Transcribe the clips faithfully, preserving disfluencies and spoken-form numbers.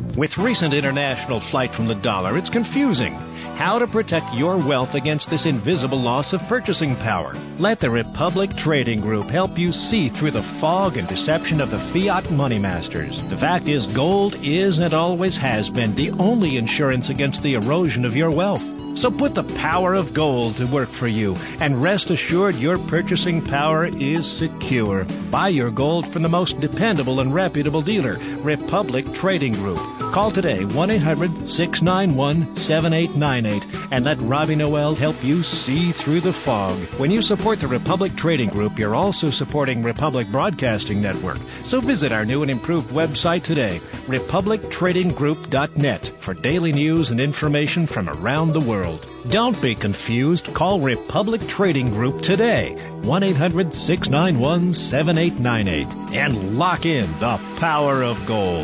With recent international flight from the dollar, it's confusing. How to protect your wealth against this invisible loss of purchasing power. Let the Republic Trading Group help you see through the fog and deception of the fiat money masters. The fact is, gold is and always has been the only insurance against the erosion of your wealth. So put the power of gold to work for you, and rest assured your purchasing power is secure. Buy your gold from the most dependable and reputable dealer, Republic Trading Group. Call today, one eight hundred six nine one seven eight nine eight, and let Robbie Noel help you see through the fog. When you support the Republic Trading Group, you're also supporting Republic Broadcasting Network. So visit our new and improved website today, republic trading group dot net, for daily news and information from around the world. Don't be confused. Call Republic Trading Group today, one eight hundred six nine one seven eight nine eight, and lock in the power of gold.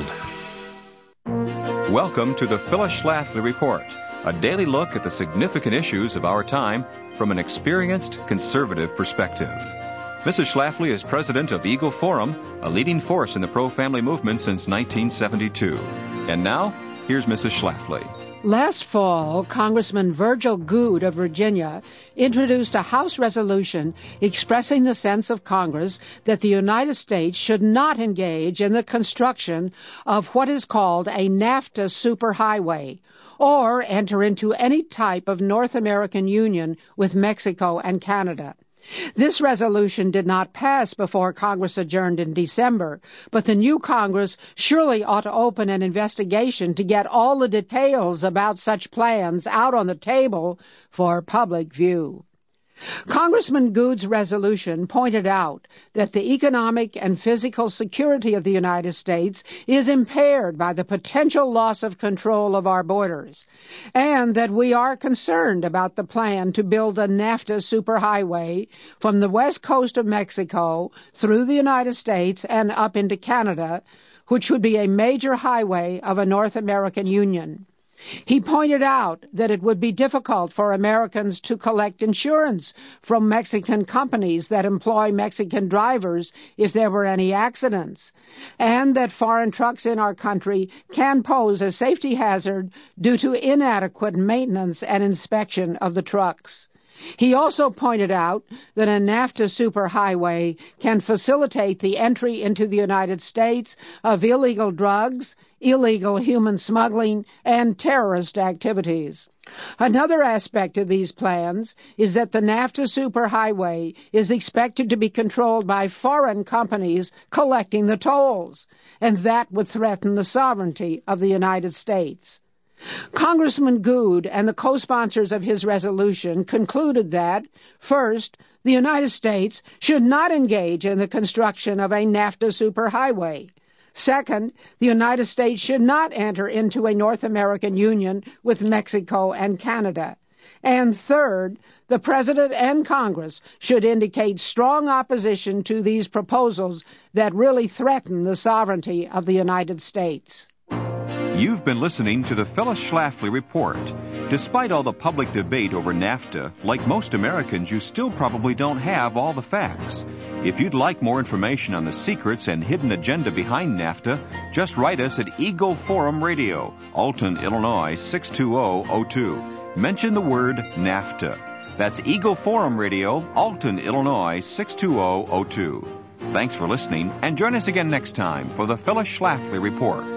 Welcome to the Phyllis Schlafly Report, a daily look at the significant issues of our time from an experienced conservative perspective. Missus Schlafly is president of Eagle Forum, a leading force in the pro-family movement since nineteen seventy-two. And now, here's Missus Schlafly. Last fall, Congressman Virgil Goode of Virginia introduced a House resolution expressing the sense of Congress that the United States should not engage in the construction of what is called a NAFTA superhighway, or enter into any type of North American union with Mexico and Canada. This resolution did not pass before Congress adjourned in December, but the new Congress surely ought to open an investigation to get all the details about such plans out on the table for public view. Congressman Goode's resolution pointed out that the economic and physical security of the United States is impaired by the potential loss of control of our borders, and that we are concerned about the plan to build a NAFTA superhighway from the west coast of Mexico through the United States and up into Canada, which would be a major highway of a North American Union. He pointed out that it would be difficult for Americans to collect insurance from Mexican companies that employ Mexican drivers if there were any accidents, and that foreign trucks in our country can pose a safety hazard due to inadequate maintenance and inspection of the trucks. He also pointed out that a NAFTA superhighway can facilitate the entry into the United States of illegal drugs, illegal human smuggling, and terrorist activities. Another aspect of these plans is that the NAFTA superhighway is expected to be controlled by foreign companies collecting the tolls, and that would threaten the sovereignty of the United States. Congressman Goode and the co-sponsors of his resolution concluded that, first, the United States should not engage in the construction of a NAFTA superhighway. Second, the United States should not enter into a North American Union with Mexico and Canada. And third, the President and Congress should indicate strong opposition to these proposals that really threaten the sovereignty of the United States. You've been listening to the Phyllis Schlafly Report. Despite all the public debate over NAFTA, like most Americans, you still probably don't have all the facts. If you'd like more information on the secrets and hidden agenda behind NAFTA, just write us at Eagle Forum Radio, Alton, Illinois six two zero zero two. Mention the word NAFTA. That's Eagle Forum Radio, Alton, Illinois six two zero zero two. Thanks for listening, and join us again next time for the Phyllis Schlafly Report.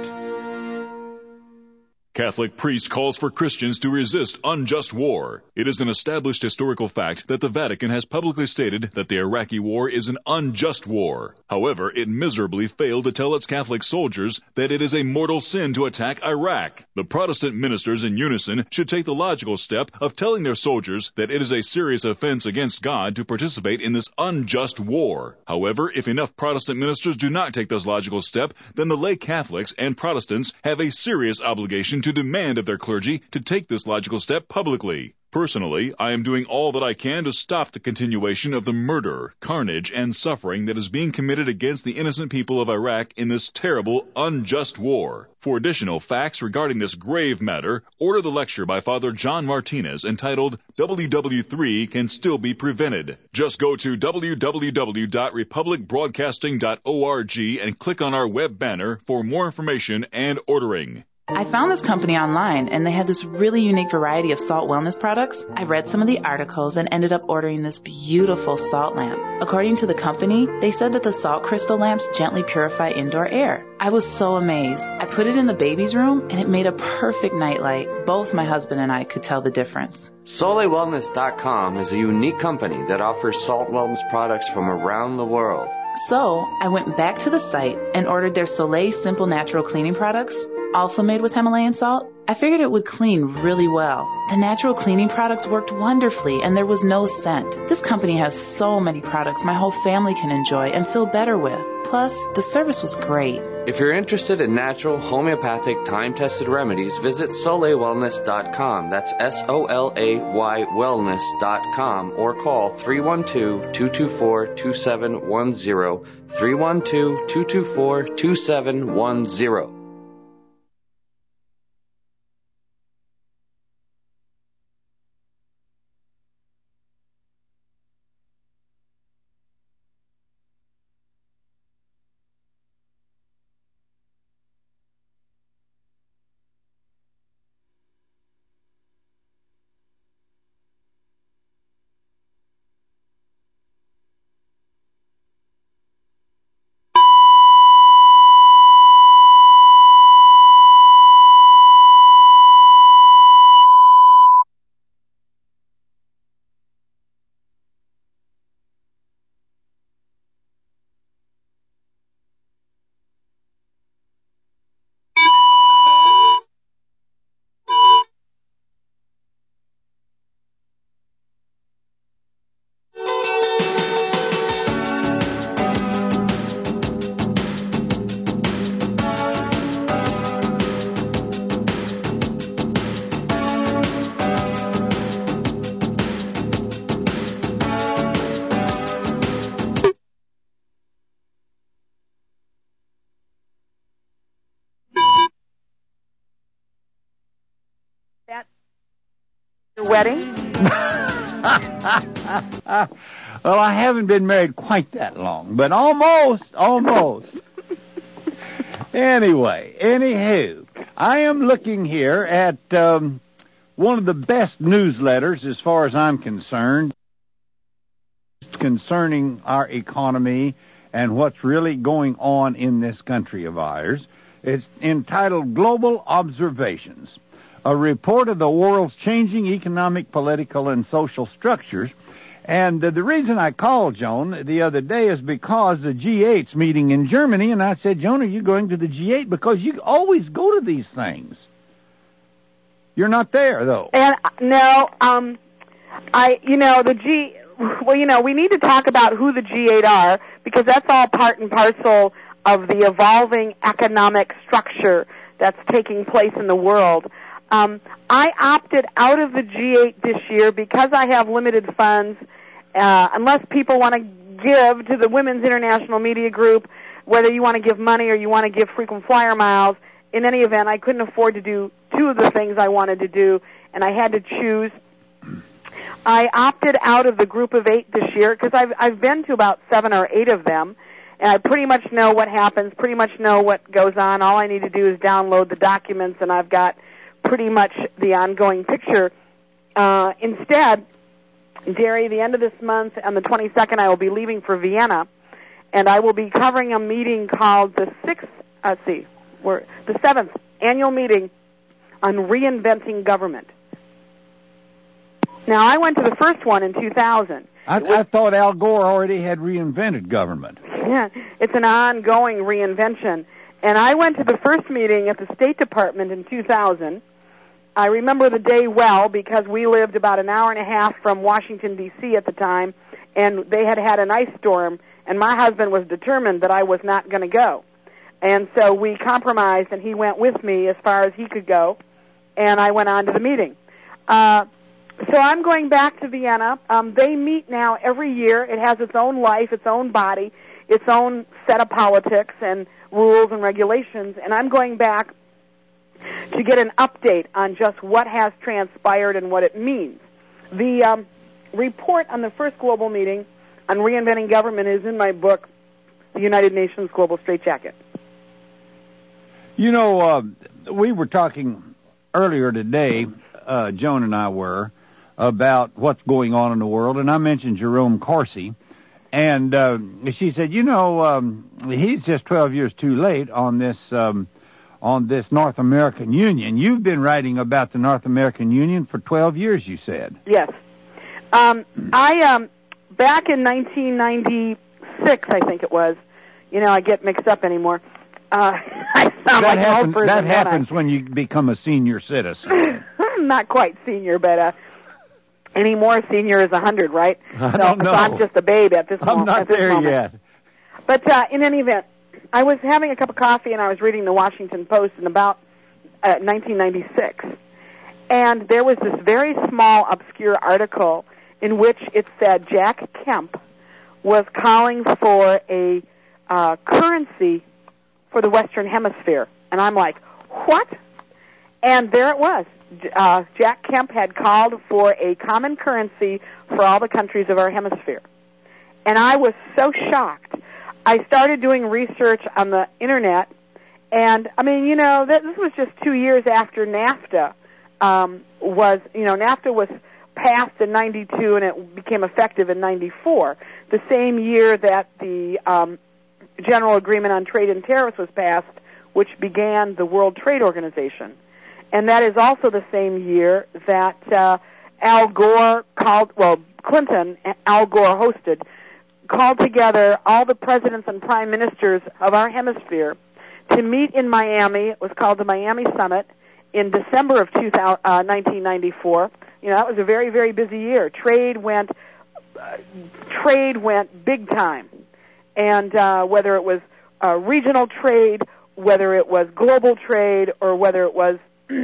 Catholic priest calls for Christians to resist unjust war. It is an established historical fact that the Vatican has publicly stated that the Iraqi war is an unjust war. However, it miserably failed to tell its Catholic soldiers that it is a mortal sin to attack Iraq. The Protestant ministers in unison should take the logical step of telling their soldiers that it is a serious offense against God to participate in this unjust war. However, if enough Protestant ministers do not take this logical step, then the lay Catholics and Protestants have a serious obligation to to demand of their clergy to take this logical step publicly. Personally, I am doing all that I can to stop the continuation of the murder, carnage, and suffering that is being committed against the innocent people of Iraq in this terrible, unjust war. For additional facts regarding this grave matter, order the lecture by Father John Martinez entitled W W three Can Still Be Prevented. Just go to w w w dot republic broadcasting dot org and click on our web banner for more information and ordering. I found this company online, and they had this really unique variety of salt wellness products. I read some of the articles and ended up ordering this beautiful salt lamp. According to the company, they said that the salt crystal lamps gently purify indoor air. I was so amazed. I put it in the baby's room, and it made a perfect nightlight. Both my husband and I could tell the difference. Soleil Wellness dot com is a unique company that offers salt wellness products from around the world. So, I went back to the site and ordered their Soleil Simple Natural Cleaning products, also made with Himalayan salt. I figured it would clean really well. The natural cleaning products worked wonderfully, and there was no scent. This company has so many products my whole family can enjoy and feel better with. Plus, the service was great. If you're interested in natural, homeopathic, time-tested remedies, visit Soleil Wellness dot com. That's S O L A Y Wellness dot com, or call three one two, two two four, two seven one zero, three one two, two two four, two seven one zero. Wedding? Well, I haven't been married quite that long, but almost, almost. Anyway, anywho, I am looking here at um, one of the best newsletters as far as I'm concerned, concerning our economy and what's really going on in this country of ours. It's entitled Global Observations, a report of the world's changing economic, political, and social structures. And uh, the reason I called Joan the other day is because the G eight's meeting in Germany, and I said, Joan, are you going to the G eight? Because you always go to these things. You're not there, though. And no, um, I, you know, the G, well, you know, we need to talk about who the G eight are, because that's all part and parcel of the evolving economic structure that's taking place in the world. Um, I opted out of the G eight this year because I have limited funds. Uh, unless people want to give to the Women's International Media Group, whether you want to give money or you want to give frequent flyer miles, in any event, I couldn't afford to do two of the things I wanted to do, and I had to choose. I opted out of the group of eight this year because I've, I've been to about seven or eight of them, and I pretty much know what happens, pretty much know what goes on. All I need to do is download the documents, and I've got pretty much the ongoing picture. Uh, instead, Derry, the end of this month, on the twenty-second, I will be leaving for Vienna, and I will be covering a meeting called the sixth, let's see, we're, the seventh annual meeting on reinventing government. Now, I went to the first one in two thousand. I, was, I thought Al Gore already had reinvented government. Yeah, it's an ongoing reinvention. And I went to the first meeting at the State Department in two thousand. I remember the day well because we lived about an hour and a half from Washington, D C at the time, and they had had an ice storm, and my husband was determined that I was not going to go. And so we compromised, and he went with me as far as he could go, and I went on to the meeting. Uh, so I'm going back to Vienna. Um, they meet now every year. It has its own life, its own body, its own set of politics and rules and regulations, and I'm going back to get an update on just what has transpired and what it means. The um, report on the first global meeting on reinventing government is in my book, The United Nations Global Straitjacket. You know, uh, we were talking earlier today, uh, Joan and I were, about what's going on in the world, and I mentioned Jerome Corsi, and uh, she said, you know, um, he's just twelve years too late on this um, on this North American Union. You've been writing about the North American Union for twelve years, you said. Yes. Um, I, um, back in nineteen ninety-six, I think it was, you know, I get mixed up anymore. Uh, I sound that like happen, an old person. That happens when you become a senior citizen. I'm not quite senior, but uh, any more senior is a hundred, right? I so, don't know. So I'm just a babe at this I'm moment. not at this there moment. yet. But uh, in any event, I was having a cup of coffee and I was reading the Washington Post in about uh, nineteen ninety-six, and there was this very small, obscure article in which it said Jack Kemp was calling for a uh, currency for the Western Hemisphere. And I'm like, what? And there it was. Uh, Jack Kemp had called for a common currency for all the countries of our hemisphere. And I was so shocked. I started doing research on the Internet, and, I mean, you know, this was just two years after NAFTA um, was, you know, NAFTA was passed in ninety-two and it became effective in ninety-four, the same year that the um, General Agreement on Trade and Tariffs was passed, which began the World Trade Organization. And that is also the same year that uh, Al Gore called, well, Clinton, Al Gore hosted, called together all the presidents and prime ministers of our hemisphere to meet in Miami. It was called the Miami Summit in December of two thousand, uh, nineteen ninety-four. You know, that was a very, very busy year. Trade went, uh, trade went big time. And uh, whether it was uh, regional trade, whether it was global trade, or whether it was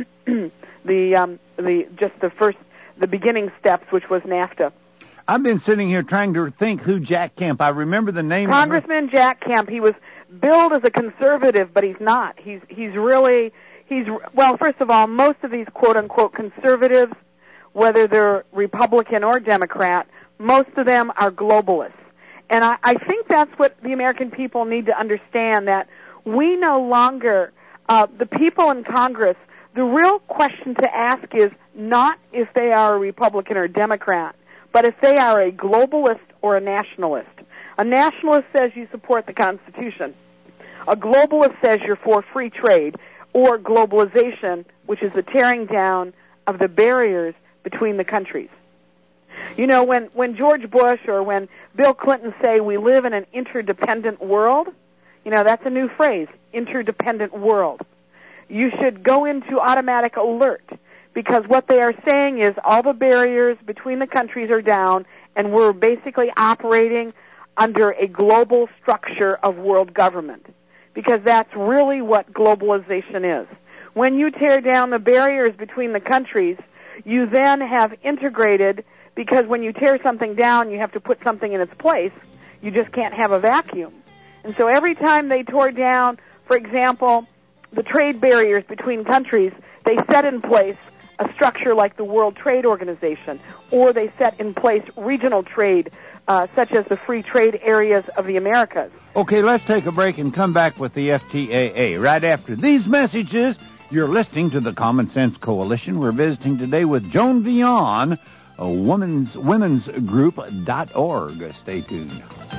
the um, the just the first, the beginning steps, which was NAFTA. I've been sitting here trying to think who Jack Kemp. I remember the name. Congressman Jack Kemp. He was billed as a conservative, but he's not. He's he's really he's well. First of all, most of these quote unquote conservatives, whether they're Republican or Democrat, most of them are globalists. And I, I think that's what the American people need to understand, that we no longer, uh, the people in Congress, the real question to ask is not if they are a Republican or Democrat, but if they are a globalist or a nationalist. A nationalist says you support the Constitution. A globalist says you're for free trade or globalization, which is the tearing down of the barriers between the countries. You know, when, when George Bush or when Bill Clinton say we live in an interdependent world, you know, that's a new phrase, interdependent world. You should go into automatic alert, because what they are saying is all the barriers between the countries are down, and we're basically operating under a global structure of world government, because that's really what globalization is. When you tear down the barriers between the countries, you then have integrated, because when you tear something down, you have to put something in its place. You just can't have a vacuum. And so every time they tore down, for example, the trade barriers between countries, they set in place a structure like the World Trade Organization, or they set in place regional trade, uh, such as the free trade areas of the Americas. Okay, let's take a break and come back with the F T A A. Right after these messages, you're listening to the Common Sense Coalition. We're visiting today with Joan Vion, a women's women's group dot org. Stay tuned.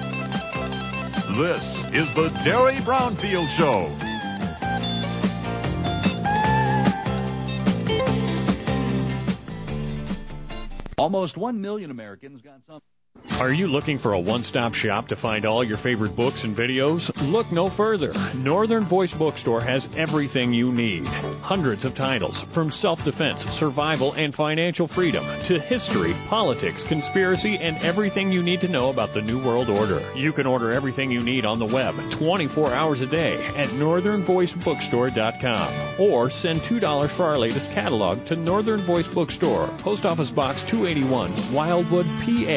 This is the Derry Brownfield Show. Almost one million Americans got some. Are you looking for a one-stop shop to find all your favorite books and videos? Look no further. Northern Voice Bookstore has everything you need. Hundreds of titles, from self-defense, survival, and financial freedom, to history, politics, conspiracy, and everything you need to know about the New World Order. You can order everything you need on the web twenty-four hours a day at northern voice bookstore dot com, or send two dollars for our latest catalog to Northern Voice Bookstore, Post Office Box two eighty-one, Wildwood, P A one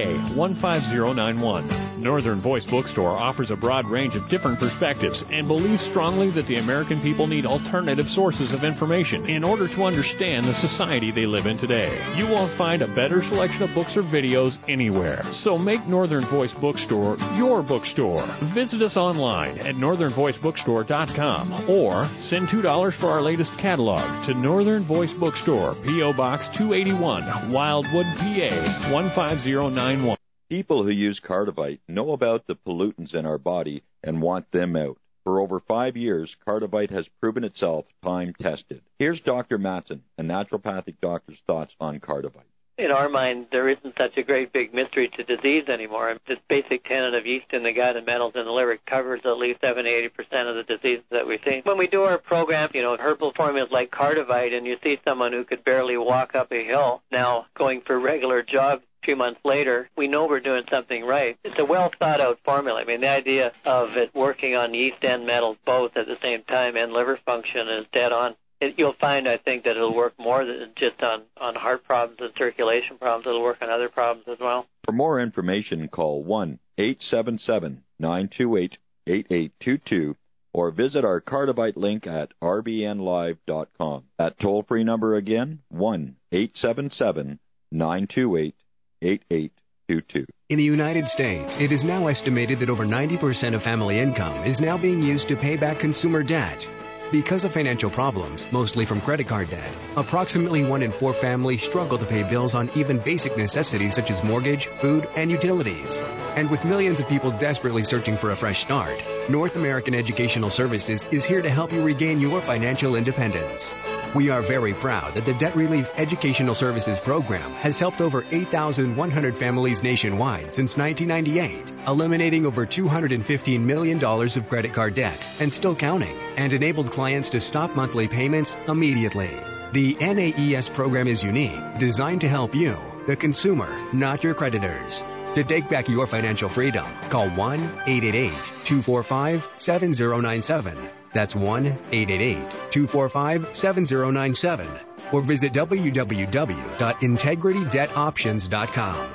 one five zero nine one. Northern Voice Bookstore offers a broad range of different perspectives and believes strongly that the American people need alternative sources of information in order to understand the society they live in today. You won't find a better selection of books or videos anywhere. So make Northern Voice Bookstore your bookstore. Visit us online at northern voice bookstore dot com or send two dollars for our latest catalog to Northern Voice Bookstore, P O. Box two eighty-one, Wildwood, P A one five zero nine one. People who use Cardivite know about the pollutants in our body and want them out. For over five years, Cardivite has proven itself time-tested. Here's Doctor Matson, a naturopathic doctor's thoughts on Cardivite. In our mind, there isn't such a great big mystery to disease anymore. This basic tenet of yeast in the gut and metals in the liver covers at least seventy to eighty percent of the diseases that we see. When we do our program, you know, herbal formulas like Cardivite, and you see someone who could barely walk up a hill now going for regular jogs a few months later, we know we're doing something right. It's a well-thought-out formula. I mean, the idea of it working on yeast and metals both at the same time and liver function is dead on. It, you'll find, I think, that it'll work more than just on, on heart problems and circulation problems. It'll work on other problems as well. For more information, call one eight seven seven, nine two eight, eight eight two two or visit our Cardivite link at r b n live dot com. That toll-free number again, one eight seven seven, nine two eight, eight eight two two. In the United States, it is now estimated that over ninety percent of family income is now being used to pay back consumer debt. Because of financial problems, mostly from credit card debt, approximately one in four families struggle to pay bills on even basic necessities such as mortgage, food, and utilities. And with millions of people desperately searching for a fresh start, North American Educational Services is here to help you regain your financial independence. We are very proud that the Debt Relief Educational Services Program has helped over eight thousand one hundred families nationwide since nineteen ninety-eight, eliminating over two hundred fifteen million dollars of credit card debt and still counting, and enabled clients to stop monthly payments immediately. The N A E S program is unique, designed to help you, the consumer, not your creditors. To take back your financial freedom, call one eight eight eight, two four five, seven zero nine seven. That's one eight eight eight, two four five, seven zero nine seven. Or visit w w w dot integrity debt options dot com.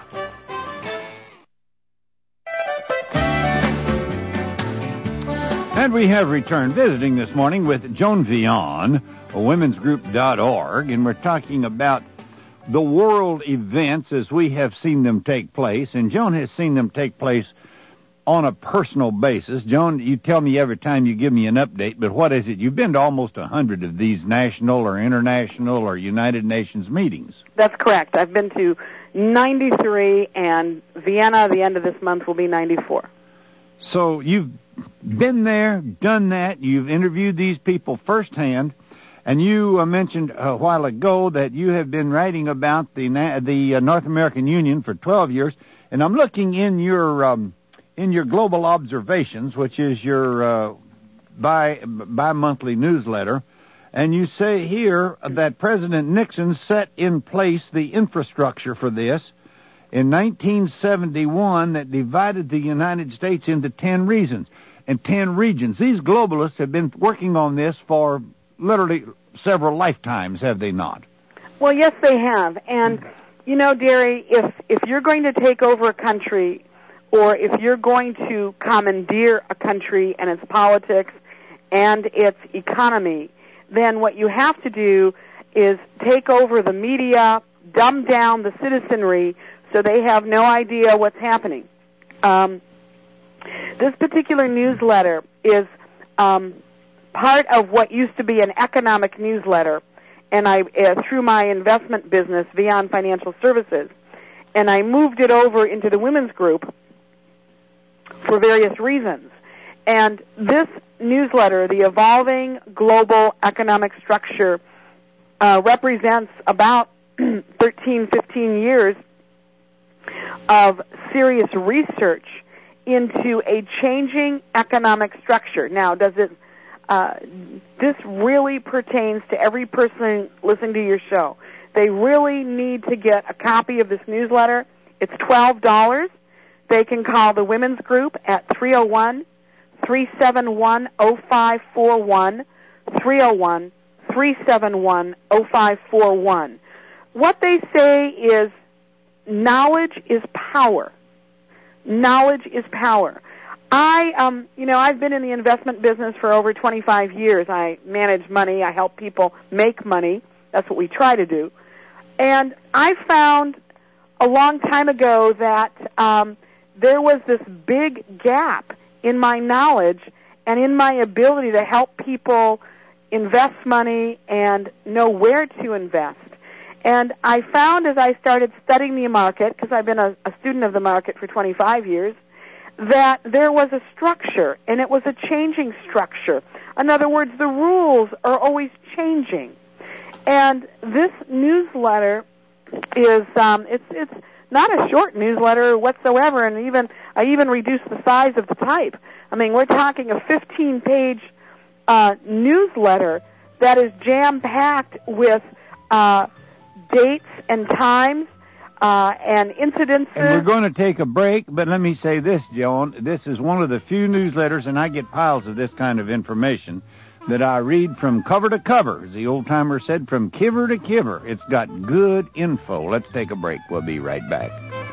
And we have returned visiting this morning with Joan Vion, women's group dot org, and we're talking about the world events as we have seen them take place. And Joan has seen them take place on a personal basis. Joan, you tell me every time you give me an update, but what is it? You've been to almost a hundred of these national or international or United Nations meetings. That's correct. I've been to ninety-three, and Vienna, the end of this month, will be ninety-four. So you've been there, done that, you've interviewed these people firsthand, and you uh, mentioned a while ago that you have been writing about the the uh, North American Union for twelve years, and I'm looking in your um, in your Global Observations, which is your uh, bi bi-monthly newsletter, and you say here that President Nixon set in place the infrastructure for this in nineteen seventy-one that divided the United States into ten regions and ten regions. These globalists have been working on this for literally several lifetimes, have they not? Well, yes, they have. And, you know, Derry, if, if you're going to take over a country, or if you're going to commandeer a country and its politics and its economy, then what you have to do is take over the media, dumb down the citizenry so they have no idea what's happening. Um, this particular newsletter is um, part of what used to be an economic newsletter, and I uh, through my investment business, Vion Financial Services, and I moved it over into the women's group for various reasons. And this newsletter, the Evolving Global Economic Structure, uh, represents about thirteen, fifteen years of serious research into a changing economic structure. Now, does it, uh, this really pertains to every person listening to your show. They really need to get a copy of this newsletter. It's twelve dollars. They can call the women's group at three oh one, three seven one, oh five four one, three oh one, three seven one, oh five four one. What they say is knowledge is power. knowledge is power. I, um, you know, I've been in the investment business for over twenty-five years. I manage money. I help people make money. That's what we try to do. And I found a long time ago that um, there was this big gap in my knowledge and in my ability to help people invest money and know where to invest. And I found as I started studying the market, because I've been a, a student of the market for twenty-five years, that there was a structure, and it was a changing structure. In other words, the rules are always changing. And this newsletter is, um, it's, it's not a short newsletter whatsoever, and even, I even reduced the size of the type. I mean, we're talking a fifteen-page uh, newsletter that is jam-packed with uh, dates and times uh, and incidences. And we're going to take a break, but let me say this, Joan. This is one of the few newsletters, and I get piles of this kind of information, that I read from cover to cover, as the old-timer said, from kiver to kiver. It's got good info. Let's take a break. We'll be right back.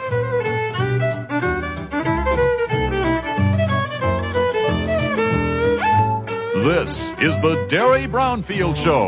This is the Derry Brownfield Show.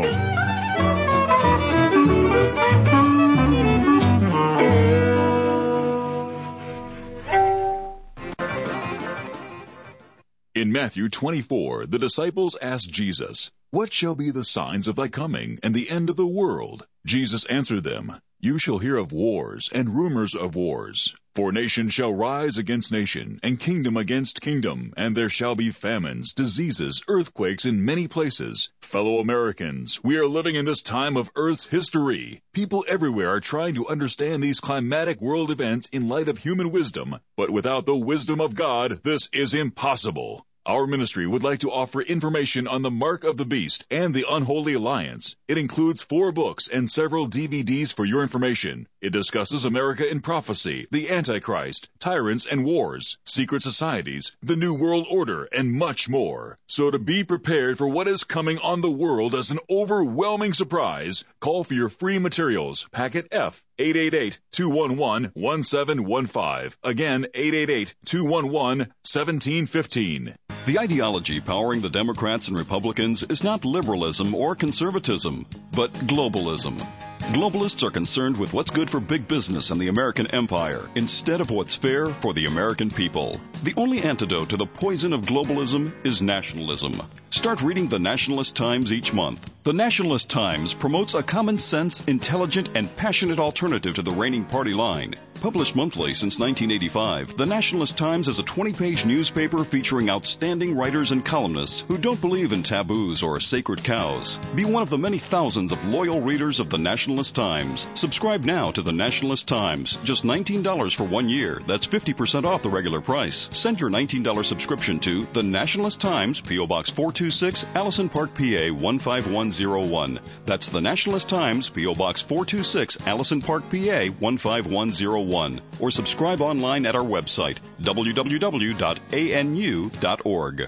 In Matthew twenty-four, the disciples asked Jesus, "What shall be the signs of thy coming and the end of the world?" Jesus answered them, "You shall hear of wars and rumors of wars. For nation shall rise against nation, and kingdom against kingdom, and there shall be famines, diseases, earthquakes in many places. Fellow Americans, we are living in this time of Earth's history. People everywhere are trying to understand these climatic world events in light of human wisdom, but without the wisdom of God, this is impossible. Our ministry would like to offer information on the Mark of the Beast and the Unholy Alliance. It includes four books and several D V Ds for your information. It discusses America in prophecy, the Antichrist, tyrants and wars, secret societies, the New World Order, and much more. So to be prepared for what is coming on the world as an overwhelming surprise, call for your free materials, packet F, eight eight eight, two one one, one seven one five. Again, eight eight eight, two one one, one seven one five. The ideology powering the Democrats and Republicans is not liberalism or conservatism, but globalism. Globalists are concerned with what's good for big business and the American empire, instead of what's fair for the American people. The only antidote to the poison of globalism is nationalism. Start reading the Nationalist Times each month. The Nationalist Times promotes a common sense, intelligent, and passionate alternative to the reigning party line. Published monthly since nineteen eighty-five, the Nationalist Times is a twenty-page newspaper featuring outstanding writers and columnists who don't believe in taboos or sacred cows. Be one of the many thousands of loyal readers of the Nationalist Times. Subscribe now to the Nationalist Times. Just nineteen dollars for one year. That's fifty percent off the regular price. Send your nineteen dollars subscription to the Nationalist Times, P O. Box four two six, Allison Park, P A one five one zero one. That's the Nationalist Times, P O. Box four two six, Allison Park, P A one five one zero one. Or subscribe online at our website, w w w dot a n u dot org.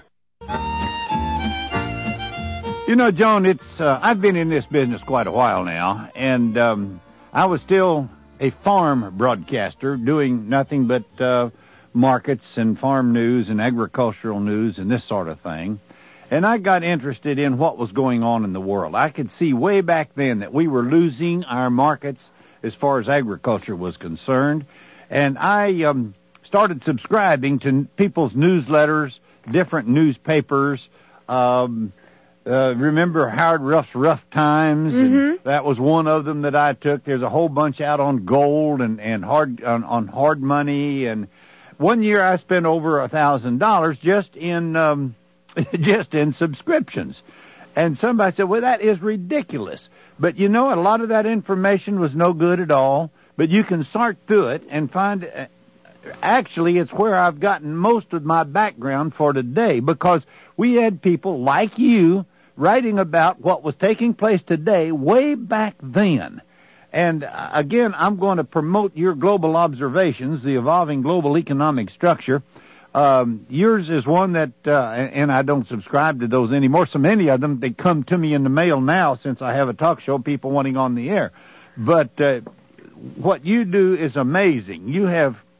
You know, Joan, it's uh, I've been in this business quite a while now, and um, I was still a farm broadcaster doing nothing but uh, markets and farm news and agricultural news and this sort of thing. And I got interested in what was going on in the world. I could see way back then that we were losing our markets as far as agriculture was concerned. And I um, started subscribing to people's newsletters, different newspapers. Um, uh, remember Howard Ruff's Rough Times? Mm-hmm. And that was one of them that I took. There's a whole bunch out on gold and, and hard on, on hard money. And one year I spent over a thousand dollars just in um, just in subscriptions. And somebody said, well, that is ridiculous. But, you know, a lot of that information was no good at all. But you can sort through it and find, uh, actually, it's where I've gotten most of my background for today, because we had people like you writing about what was taking place today way back then. And, uh, again, I'm going to promote your global observations, the evolving global economic structure. Um, yours is one that, uh, and I don't subscribe to those anymore. So many of them, they come to me in the mail now since I have a talk show, people wanting on the air. But uh, what you do is amazing. You have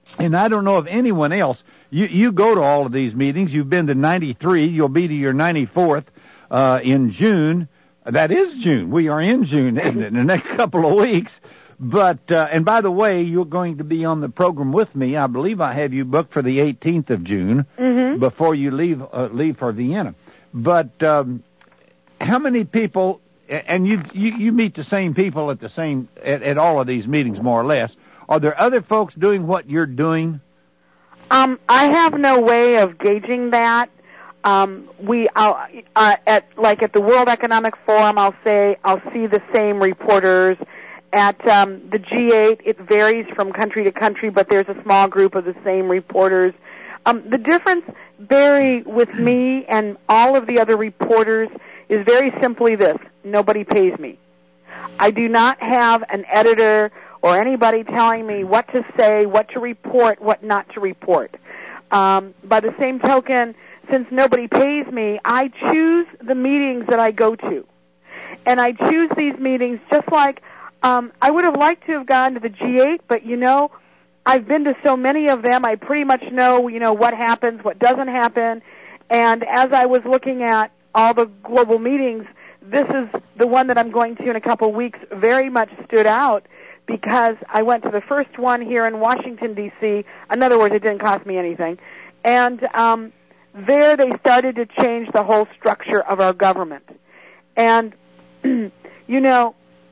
and I don't know of anyone else. You you go to all of these meetings. You've been to ninety-three. You'll be to your ninety-fourth uh, in June. That is June. We are in June, isn't it? In the next couple of weeks. But, uh, and by the way, you're going to be on the program with me. I believe I have you booked for the eighteenth of June mm-hmm. before you leave, uh, leave for Vienna. But, um, how many people, and you, you, you meet the same people at the same, at, at all of these meetings more or less. Are there other folks doing what you're doing? Um, I have no way of gauging that. Um, we, uh, uh, at, like at the World Economic Forum, I'll say, I'll see the same reporters. At um, the G eight, it varies from country to country, but there's a small group of the same reporters. Um, the difference, Barry, with me and all of the other reporters is very simply this. Nobody pays me. I do not have an editor or anybody telling me what to say, what to report, what not to report. Um, by the same token, since nobody pays me, I choose the meetings that I go to. And I choose these meetings just like Um, I would have liked to have gone to the G eight, but, you know, I've been to so many of them, I pretty much know, you know, what happens, what doesn't happen. And as I was looking at all the global meetings, this is the one that I'm going to in a couple of weeks very much stood out because I went to the first one here in Washington, D C In other words, it didn't cost me anything. And um, there they started to change the whole structure of our government. And, you know,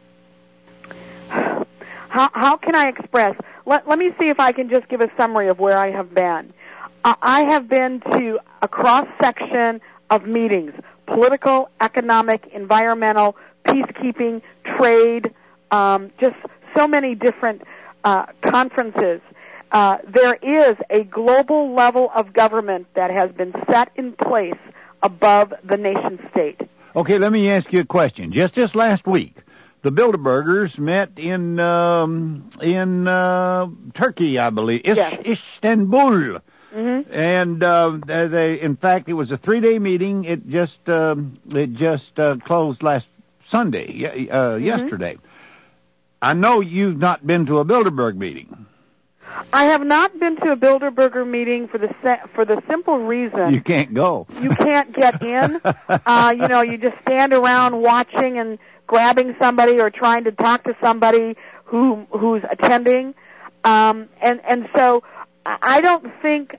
How, how can I express? Let, let me see if I can just give a summary of where I have been. Uh, I have been to a cross-section of meetings, political, economic, environmental, peacekeeping, trade, um, just so many different uh, conferences. Uh, there is a global level of government that has been set in place above the nation state. Okay, let me ask you a question. Just this last week, the Bilderbergers met in um, in uh, Turkey, I believe, Is- yes. Istanbul, mm-hmm. and uh, they, in fact, it was a three-day meeting. It just um, it just uh, closed last Sunday, uh, mm-hmm. yesterday. I know you've not been to a Bilderberg meeting. I have not been to a Bilderberger meeting for the se- for the simple reason you can't go. You can't get in. uh, you know, you just stand around watching and grabbing somebody or trying to talk to somebody who who's attending, um, and and so I don't think.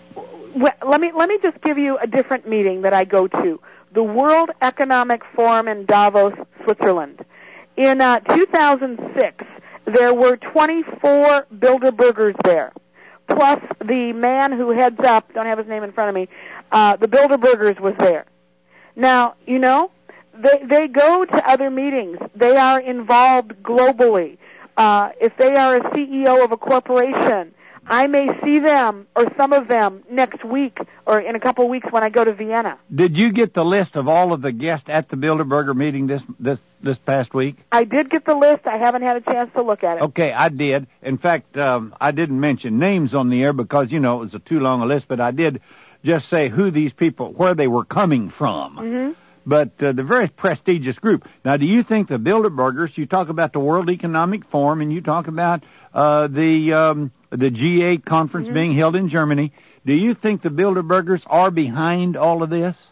Let me let me just give you a different meeting that I go to: the World Economic Forum in Davos, Switzerland. In uh, two thousand six, there were twenty-four Bilderbergers there, plus the man who heads up. Don't have his name in front of me. Uh, the Bilderbergers was there. Now, you know. They they go to other meetings. They are involved globally. Uh, if they are a C E O of a corporation, I may see them or some of them next week or in a couple of weeks when I go to Vienna. Did you get the list of all of the guests at the Bilderberger meeting this this this past week? I did get the list. I haven't had a chance to look at it. Okay, I did. In fact, um, I didn't mention names on the air because, you know, it was a too long a list, but I did just say who these people, where they were coming from. Mm-hmm. But uh, the very prestigious group. Now, do you think the Bilderbergers, you talk about the World Economic Forum and you talk about uh, the um, the G eight conference mm-hmm. being held in Germany, do you think the Bilderbergers are behind all of this?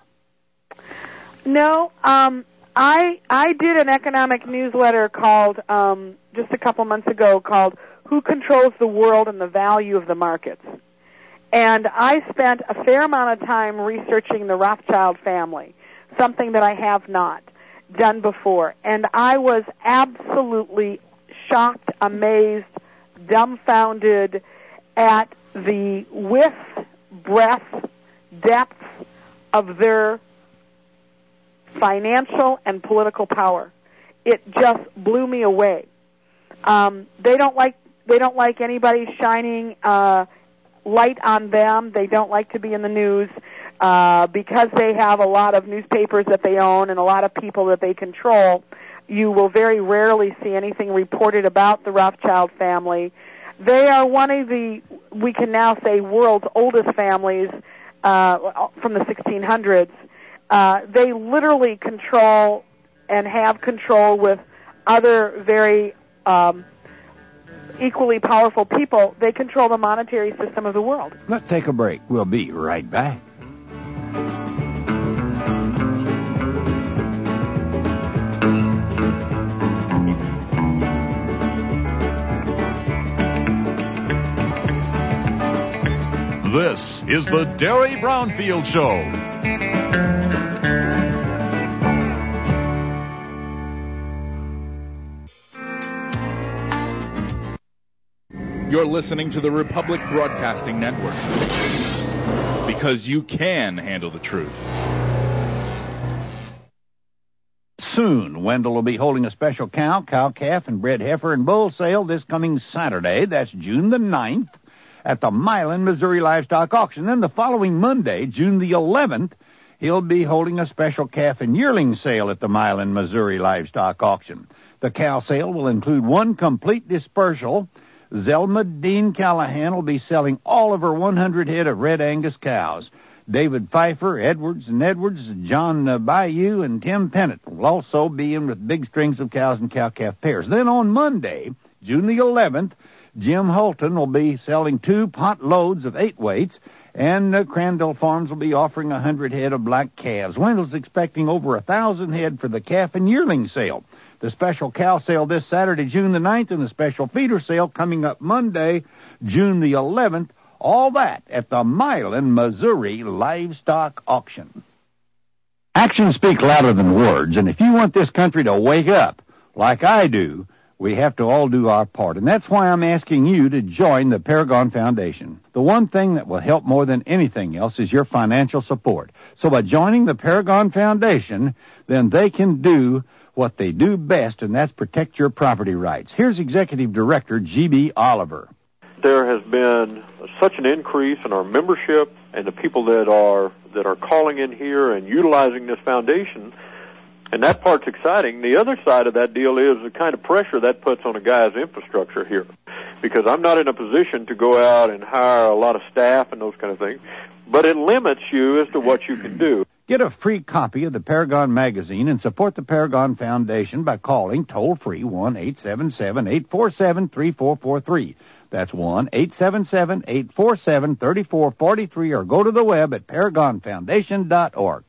No. Um, I I did an economic newsletter called, um, just a couple months ago, called Who Controls the World and the Value of the Markets? And I spent a fair amount of time researching the Rothschild family, something that I have not done before. And I was absolutely shocked, amazed, dumbfounded at the width, breadth, depth of their financial and political power. It just blew me away. Um, they don't like they don't like anybody shining uh, light on them. They don't like to be in the news. Uh, because they have a lot of newspapers that they own and a lot of people that they control, you will very rarely see anything reported about the Rothschild family. They are one of the, we can now say, world's oldest families uh, from the sixteen hundreds. Uh, they literally control and have control with other very um, equally powerful people, they control the monetary system of the world. Let's take a break. We'll be right back. This is the Derry Brownfield Show. You're listening to the Republic Broadcasting Network, because you can handle the truth. Soon, Wendell will be holding a special cow, cow-calf, and bred heifer and bull sale this coming Saturday. That's June the ninth. At the Milan, Missouri Livestock Auction. Then the following Monday, June the eleventh, he'll be holding a special calf and yearling sale at the Milan, Missouri Livestock Auction. The cow sale will include one complete dispersal. Zelma Dean Callahan will be selling all of her one hundred head of Red Angus cows. David Pfeiffer, Edwards and Edwards, John uh, Bayou, and Tim Pennant will also be in with big strings of cows and cow-calf pairs. Then on Monday, June the eleventh, Jim Holton will be selling two pot loads of eight weights, and uh, Crandall Farms will be offering one hundred head of black calves. Wendell's expecting over one thousand head for the calf and yearling sale. The special cow sale this Saturday, June the ninth, and the special feeder sale coming up Monday, June the eleventh. All that at the Milan, Missouri Livestock Auction. Actions speak louder than words, and if you want this country to wake up like I do, we have to all do our part, and that's why I'm asking you to join the Paragon Foundation. The one thing that will help more than anything else is your financial support. So by joining the Paragon Foundation, then they can do what they do best, and that's protect your property rights. Here's Executive Director G B Oliver. There has been such an increase in our membership and the people that are that are calling in here and utilizing this foundation. And that part's exciting. The other side of that deal is the kind of pressure that puts on a guy's infrastructure here. Because I'm not in a position to go out and hire a lot of staff and those kind of things. But it limits you as to what you can do. Get a free copy of the Paragon magazine and support the Paragon Foundation by calling toll-free one eight seven seven, eight four seven, three four four three. That's one eight seven seven, eight four seven, three four four three, or go to the web at paragon foundation dot org.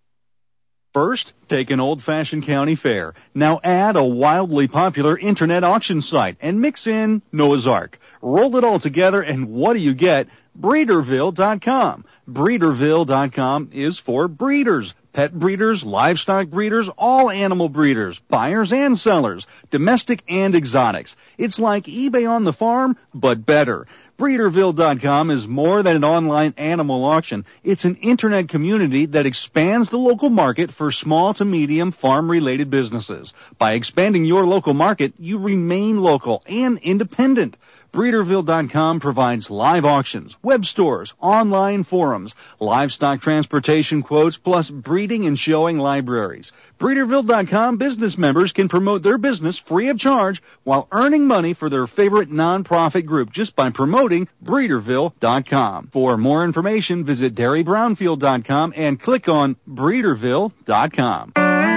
First, take an old-fashioned county fair. Now add a wildly popular internet auction site and mix in Noah's Ark. Roll it all together, and what do you get? Breederville dot com. Breederville dot com is for breeders, pet breeders, livestock breeders, all animal breeders, buyers and sellers, domestic and exotics. It's like eBay on the farm, but better. Breederville dot com is more than an online animal auction. It's an internet community that expands the local market for small to medium farm-related businesses. By expanding your local market, you remain local and independent. Breederville dot com provides live auctions, web stores, online forums, livestock transportation quotes, plus breeding and showing libraries. Breederville dot com business members can promote their business free of charge while earning money for their favorite nonprofit group just by promoting Breederville dot com. For more information, visit Derry Brownfield dot com and click on Breederville dot com.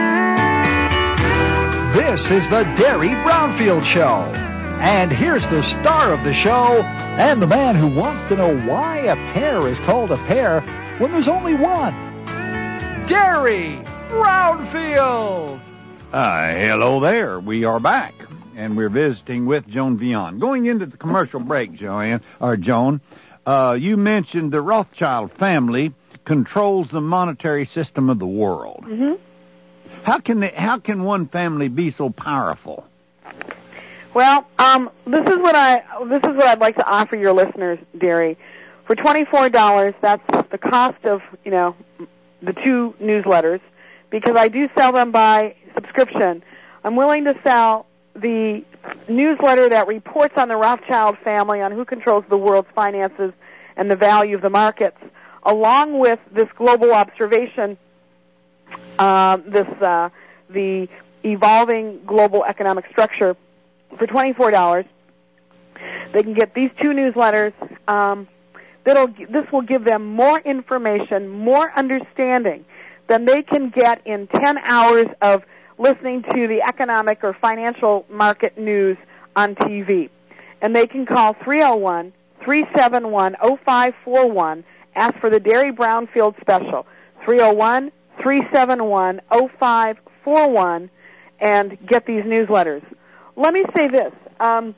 This is the Derry Brownfield Show. And here's the star of the show and the man who wants to know why a pear is called a pear when there's only one. Derry Brownfield! Uh, hello there. We are back, and we're visiting with Joan Vion. Going into the commercial break, Joanne, or Joan, uh, you mentioned the Rothschild family controls the monetary system of the world. Mm-hmm. How can they, how can one family be so powerful? Well, um, this is what I this is what I'd like to offer your listeners, Derry. For twenty-four dollars, that's the cost of, you know, the two newsletters, because I do sell them by subscription. I'm willing to sell the newsletter that reports on the Rothschild family, on who controls the world's finances and the value of the markets, along with this global observation, uh, this uh, the evolving global economic structure. For twenty-four dollars, they can get these two newsletters. Um, that'll this will give them more information, more understanding than they can get in ten hours of listening to the economic or financial market news on T V. and they can call three oh one, three seven one, oh five four one. Ask for the Derry Brownfield special, three oh one, three seven one, oh five four one, and get these newsletters. Let me say this. Um,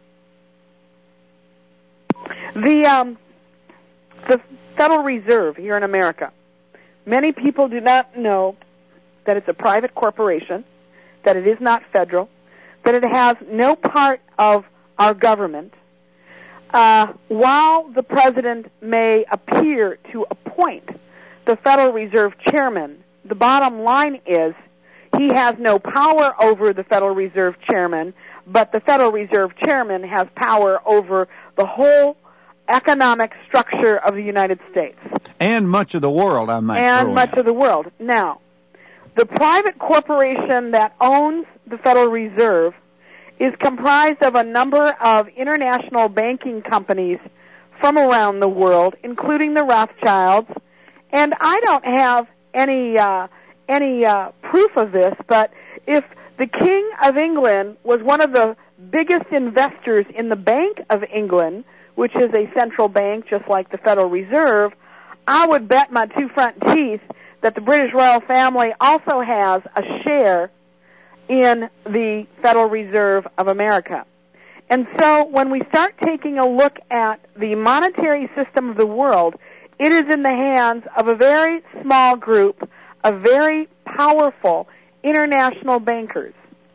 the, um, the Federal Reserve here in America, many people do not know that it's a private corporation, that it is not federal, that it has no part of our government. Uh, while the president may appear to appoint the Federal Reserve chairman, the bottom line is he has no power over the Federal Reserve chairman, but the Federal Reserve chairman has power over the whole economic structure of the United States. And much of the world, I might And throw much in. of the world. Now, the private corporation that owns the Federal Reserve is comprised of a number of international banking companies from around the world, including the Rothschilds. And I don't have any uh, any uh, proof of this, but if the King of England was one of the biggest investors in the Bank of England, which is a central bank just like the Federal Reserve, I would bet my two front teeth that the British royal family also has a share in the Federal Reserve of America. And so when we start taking a look at the monetary system of the world, it is in the hands of a very small group of very powerful international bankers.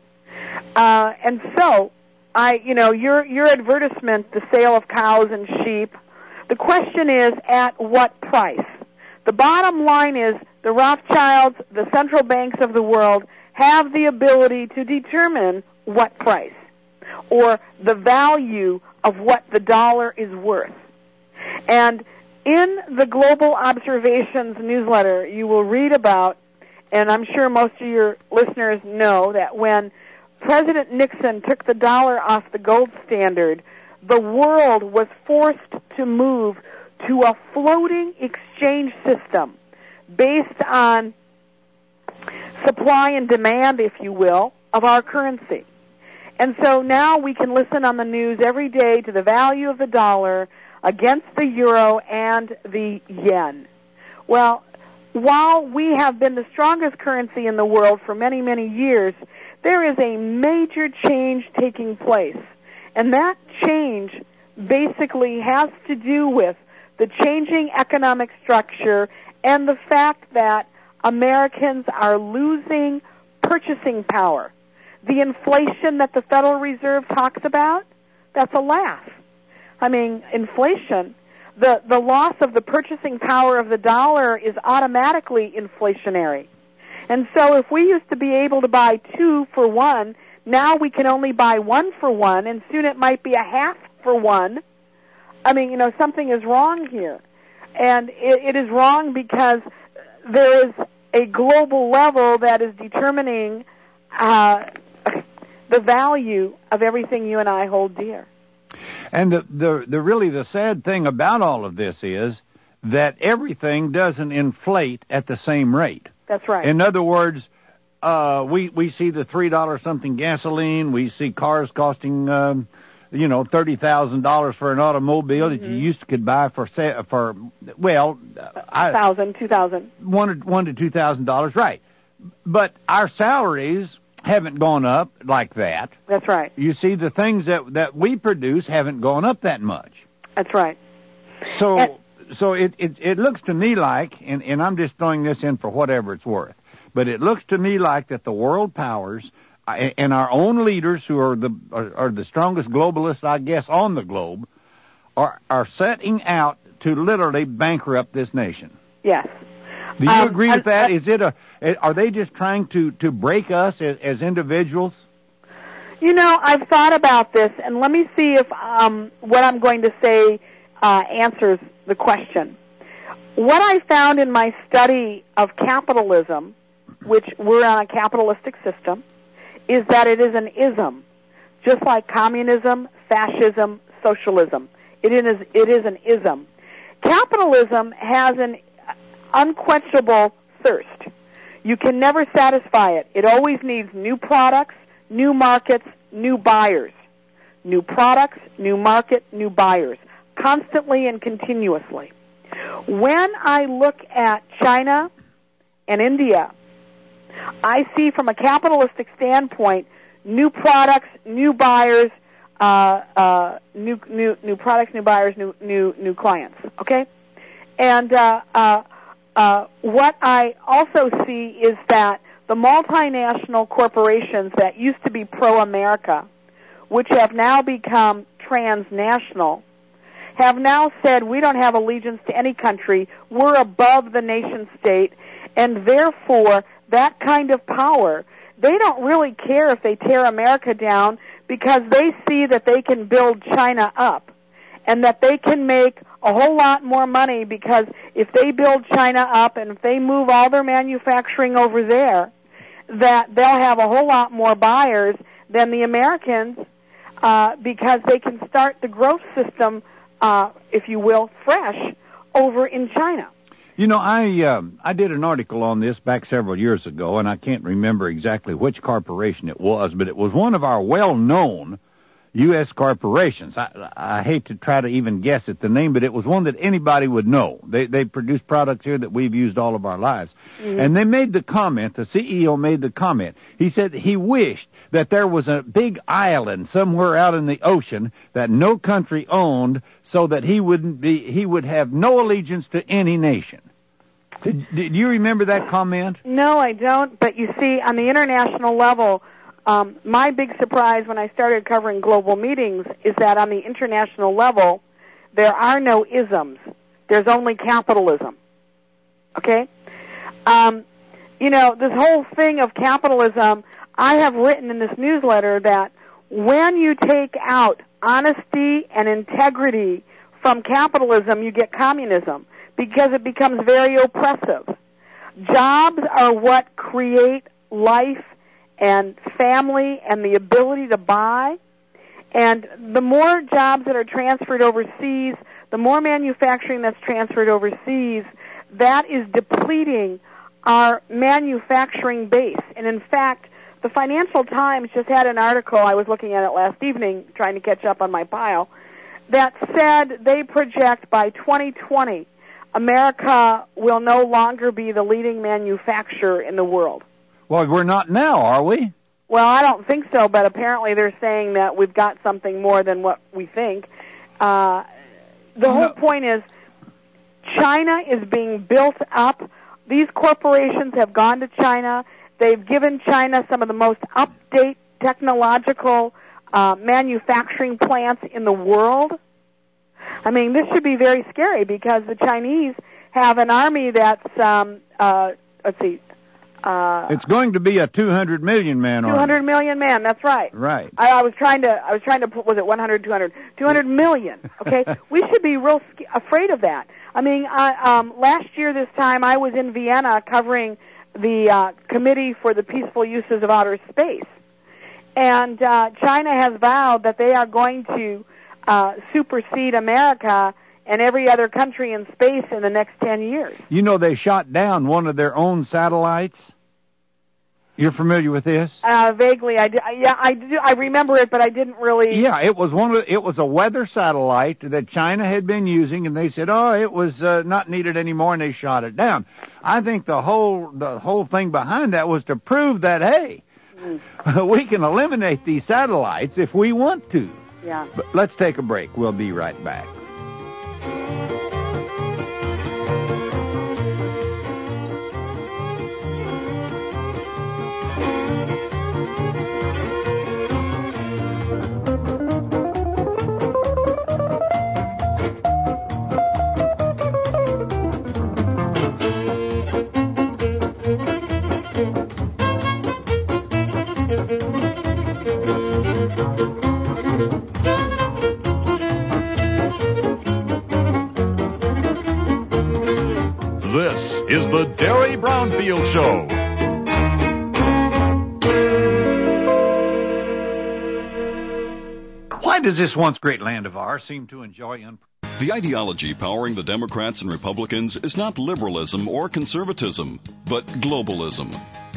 Uh, and so, I, you know, your your advertisement, the sale of cows and sheep, the question is at what price? The bottom line is the Rothschilds, the central banks of the world, have the ability to determine what price or the value of what the dollar is worth. And in the Global Observations newsletter, you will read about, and I'm sure most of your listeners know, that when President Nixon took the dollar off the gold standard, the world was forced to move to a floating exchange system based on supply and demand, if you will, of our currency. And so now we can listen on the news every day to the value of the dollar against the euro and the yen. Well, while we have been the strongest currency in the world for many, many years, there is a major change taking place. And that change basically has to do with the changing economic structure and the fact that Americans are losing purchasing power. The inflation that the Federal Reserve talks about, that's a laugh. I mean, inflation, the, the loss of the purchasing power of the dollar is automatically inflationary. And so if we used to be able to buy two for one, now we can only buy one for one, and soon it might be a half for one. I mean, you know, something is wrong here. And it, it is wrong because there is a global level that is determining uh, the value of everything you and I hold dear. And the, the the really the sad thing about all of this is that everything doesn't inflate at the same rate. That's right. In other words, uh, we we see the three dollar something gasoline. We see cars costing, um, you know, thirty thousand dollars for an automobile mm-hmm. that you used to could buy for for well, a thousand, two thousand, one one to two thousand dollars, right? But our salaries haven't gone up like that. That's right. You see, the things that that we produce haven't gone up that much. That's right. So, and, so it, it it looks to me like, and, and I'm just throwing this in for whatever it's worth, but it looks to me like that the world powers and our own leaders, who are the are, are the strongest globalists, I guess, on the globe, are are setting out to literally bankrupt this nation. Yes. Do you um, agree with I, that? I, Is it a? Are they just trying to, to break us as, as individuals? You know, I've thought about this, and let me see if um, what I'm going to say uh, answers the question. What I found in my study of capitalism, which we're on a capitalistic system, is that it is an ism, just like communism, fascism, socialism. It is it is an ism. Capitalism has an unquenchable thirst. You can never satisfy it. It always needs new products, new markets, new buyers new products, new market, new buyers, constantly and continuously. When I look at China and India, I see from a capitalistic standpoint new products, new buyers, uh, uh, new new new products, new buyers, new new new clients. Okay, and uh, uh, uh, what I also see is that the multinational corporations that used to be pro-America, which have now become transnational, have now said we don't have allegiance to any country, we're above the nation state, and therefore that kind of power, they don't really care if they tear America down because they see that they can build China up and that they can make a whole lot more money because if they build China up and if they move all their manufacturing over there, that they'll have a whole lot more buyers than the Americans uh, because they can start the growth system, uh, if you will, fresh over in China. You know, I um, I did an article on this back several years ago, and I can't remember exactly which corporation it was, but it was one of our well-known U S corporations. I, I hate to try to even guess at the name, but it was one that anybody would know. They they produce products here that we've used all of our lives. Mm-hmm. And they made the comment, the C E O made the comment, he said he wished that there was a big island somewhere out in the ocean that no country owned so that he wouldn't be, he would have no allegiance to any nation. Did, did you remember that comment? No, I don't, but you see, on the international level, Um, my big surprise when I started covering global meetings is that on the international level, there are no isms. There's only capitalism. Okay? Um, you know, this whole thing of capitalism, I have written in this newsletter that when you take out honesty and integrity from capitalism, you get communism because it becomes very oppressive. Jobs are what create life and family and the ability to buy. And the more jobs that are transferred overseas, the more manufacturing that's transferred overseas, that is depleting our manufacturing base. And in fact, the Financial Times just had an article, I was looking at it last evening, trying to catch up on my pile, that said they project by twenty twenty, America will no longer be the leading manufacturer in the world. Well, we're not now, are we? Well, I don't think so, but apparently they're saying that we've got something more than what we think. Uh, the whole point is China is being built up. These corporations have gone to China. They've given China some of the most up-to-date technological uh, manufacturing plants in the world. I mean, this should be very scary because the Chinese have an army that's, um, uh, let's see, Uh, it's going to be a two hundred million man army. two hundred million man, that's right. Right. I, I was trying to, I was trying to put, was it one hundred, two hundred? two hundred million, okay? We should be real sc- afraid of that. I mean, I, um, last year this time I was in Vienna covering the uh, Committee for the Peaceful Uses of Outer Space. And uh, China has vowed that they are going to uh, supersede America and every other country in space in the next ten years. You know, they shot down one of their own satellites. You're familiar with this? Uh, vaguely, I, yeah, I, do, I remember it, but I didn't really... Yeah, it was one of, it was a weather satellite that China had been using, and they said, oh, it was uh, not needed anymore, and they shot it down. I think the whole, the whole thing behind that was to prove that, hey, mm. we can eliminate these satellites if we want to. Yeah. But let's take a break. We'll be right back. This is the Derry Brownfield Show. Why does this once great land of ours seem to enjoy un- The ideology powering the Democrats and Republicans is not liberalism or conservatism, but globalism.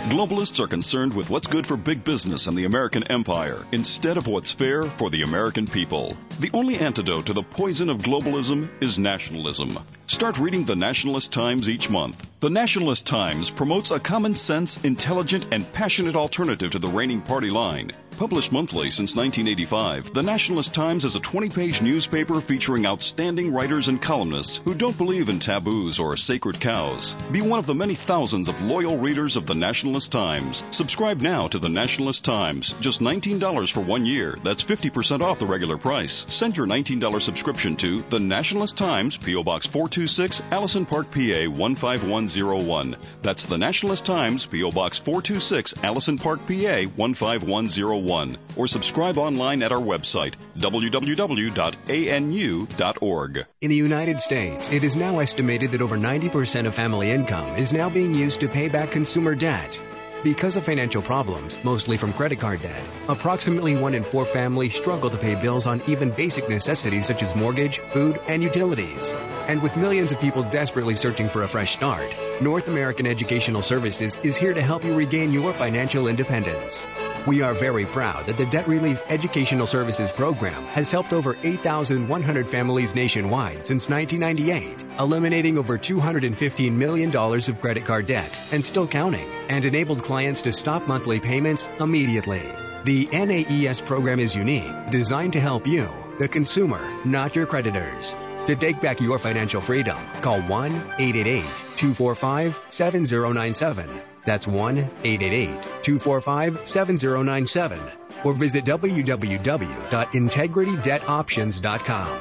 Globalists are concerned with what's good for big business and the American empire instead of what's fair for the American people. The only antidote to the poison of globalism is nationalism. Start reading the Nationalist Times each month. The Nationalist Times promotes a common sense, intelligent, and passionate alternative to the reigning party line. Published monthly since nineteen eighty-five, the Nationalist Times is a twenty-page newspaper featuring outstanding writers and columnists who don't believe in taboos or sacred cows. Be one of the many thousands of loyal readers of the Nationalist Times. Subscribe now to the Nationalist Times. Just nineteen dollars for one year. That's fifty percent off the regular price. Send your nineteen dollars subscription to the Nationalist Times, P O. Box four two six, Allison Park, P A one five one zero one. That's the Nationalist Times, P O. Box four two six, Allison Park, P A one five one zero one. Or subscribe online at our website, w w w dot a n u dot org. In the United States, it is now estimated that over ninety percent of family income is now being used to pay back consumer debt. Because of financial problems, mostly from credit card debt, approximately one in four families struggle to pay bills on even basic necessities such as mortgage, food, and utilities. And with millions of people desperately searching for a fresh start, North American Educational Services is here to help you regain your financial independence. We are very proud that the Debt Relief Educational Services Program has helped over eight thousand one hundred families nationwide since nineteen ninety-eight, eliminating over two hundred fifteen million dollars of credit card debt and still counting, and enabled clients to stop monthly payments immediately. The N A E S program is unique, designed to help you, the consumer, not your creditors. To take back your financial freedom, call one eight eight eight, two four five, seven zero nine seven. That's one eight eight eight, two four five, seven zero nine seven. Or visit w w w dot integrity debt options dot com.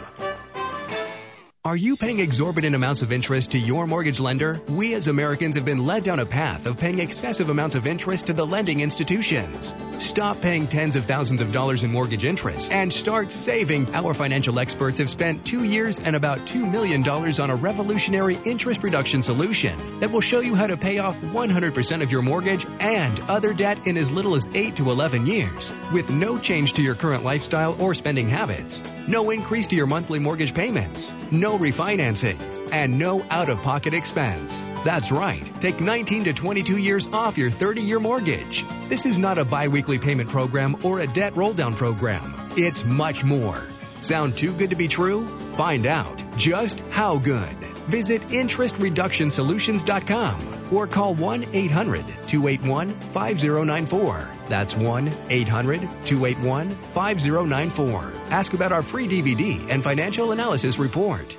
Are you paying exorbitant amounts of interest to your mortgage lender? We as Americans have been led down a path of paying excessive amounts of interest to the lending institutions. Stop paying tens of thousands of dollars in mortgage interest and start saving. Our financial experts have spent two years and about two million dollars on a revolutionary interest reduction solution that will show you how to pay off one hundred percent of your mortgage and other debt in as little as eight to eleven years with no change to your current lifestyle or spending habits. No increase to your monthly mortgage payments. No refinancing. And no out-of-pocket expense. That's right. Take nineteen to twenty-two years off your thirty-year mortgage. This is not a bi-weekly payment program or a debt roll-down program. It's much more. Sound too good to be true? Find out just how good. Visit interest reduction solutions dot com or call one eight hundred, two eight one, five zero nine four. That's one eight hundred, two eight one, five zero nine four. Ask about our free D V D and financial analysis report.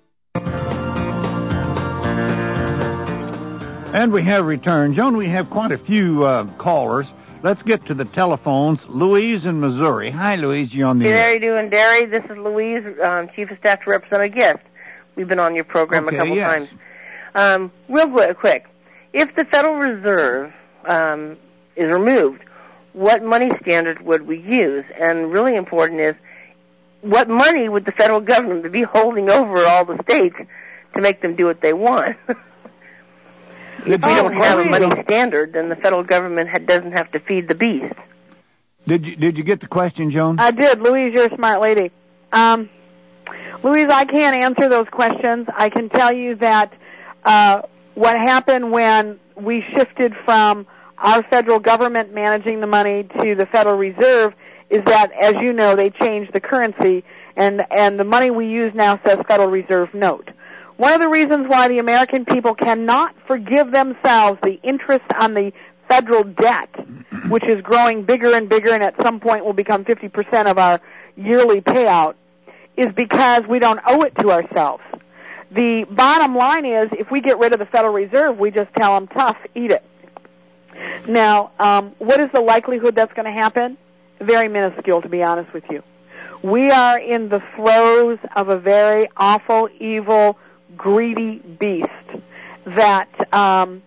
And we have returned. Joan, we have quite a few uh, callers. Let's get to the telephones. Louise in Missouri. Hi, Louise. You're on the Hey, air. how you doing, Derry? This is Louise, um, Chief of Staff to Representative Guest. We've been on your program Okay, a couple yes. times. Um, real qu- quick, if the Federal Reserve um, is removed, what money standard would we use? And really important is, what money would the federal government be holding over all the states to make them do what they want? If we don't have a money standard, then the federal government ha- doesn't have to feed the beast. Did you did you get the question, Joan? I did. Louise, you're a smart lady. Um, Louise, I can't answer those questions. I can tell you that uh, what happened when we shifted from our federal government managing the money to the Federal Reserve is that, as you know, they changed the currency, and, and the money we use now says Federal Reserve note. One of the reasons why the American people cannot forgive themselves the interest on the federal debt, which is growing bigger and bigger and at some point will become fifty percent of our yearly payout, is because we don't owe it to ourselves. The bottom line is, if we get rid of the Federal Reserve, we just tell them, tough, eat it. Now, um, what is the likelihood that's going to happen? Very minuscule, to be honest with you. We are in the throes of a very awful, evil, greedy beast that um,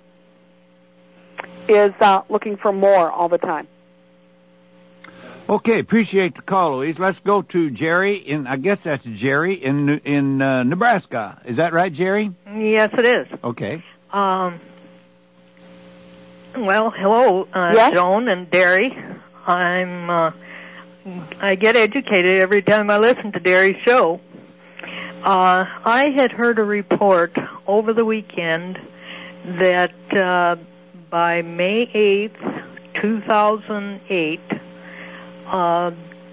is uh, looking for more all the time. Okay, appreciate the call, Louise. Let's go to Jerry in, I guess that's Jerry in in uh, Nebraska. Is that right, Jerry? Yes, it is. Okay. Um, well, hello, uh, yes? Joan and Derry. I'm, uh, I get educated every time I listen to Derry's show. Uh, I had heard a report over the weekend that uh, by May eighth, two thousand eight, uh,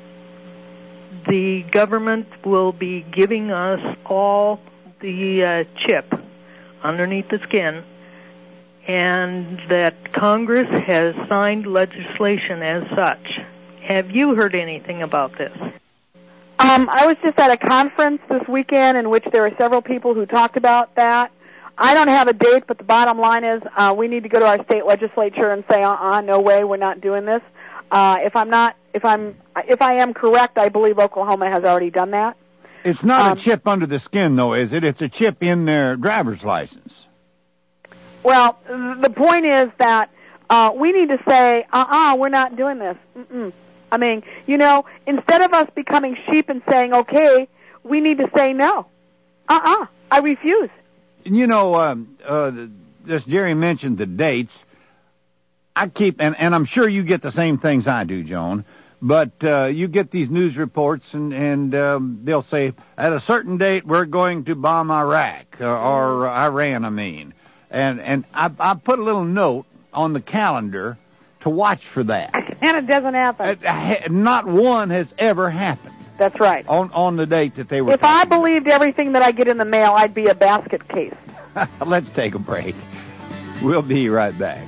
the government will be giving us all the uh, chip underneath the skin, and that Congress has signed legislation as such. Have you heard anything about this? Um, I was just at a conference this weekend in which there were several people who talked about that. I don't have a date, but the bottom line is uh, we need to go to our state legislature and say, uh-uh, no way, we're not doing this. Uh, if I'm not, if I'm, if I am correct, I believe Oklahoma has already done that. It's not um, a chip under the skin, though, is it? It's a chip in their driver's license. Well, the point is that uh, we need to say, uh-uh, we're not doing this. Mm-mm. I mean, you know, instead of us becoming sheep and saying, okay, we need to say no. Uh-uh, I refuse. You know, um, uh, this Jerry mentioned the dates. I keep, and, and I'm sure you get the same things I do, Joan, but uh, you get these news reports, and, and um, they'll say, at a certain date, we're going to bomb Iraq, uh, or uh, Iran, I mean. And, and I, I put a little note on the calendar to watch for that. And it doesn't happen. Uh, not one has ever happened. That's right. On on the date that they were. If I believed everything that I get in the mail, I'd be a basket case. Let's take a break. We'll be right back.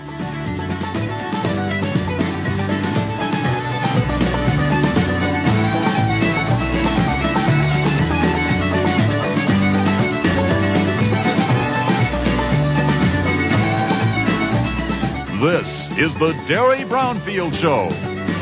This is the Derry Brownfield Show.